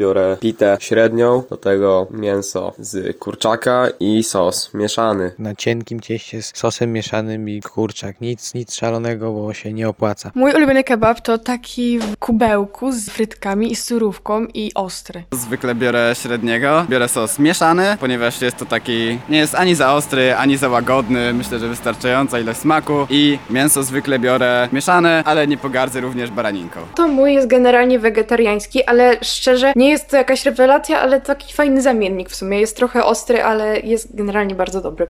Biorę pitę średnią, do tego mięso z kurczaka i sos mieszany. Na cienkim cieście z sosem mieszanym i kurczak. Nic szalonego, bo się nie opłaca. Mój ulubiony kebab to taki w kubełku z frytkami i z surówką i ostry. Zwykle biorę średniego, biorę sos mieszany, ponieważ jest to taki, nie jest ani za ostry, ani za łagodny, myślę, że wystarczająca ilość smaku i mięso zwykle biorę mieszane, ale nie pogardzę również baraninką. To mój jest generalnie wegetariański, ale szczerze nie jest to jakaś rewelacja, ale taki fajny zamiennik w sumie. Jest trochę ostry, ale jest generalnie bardzo dobry.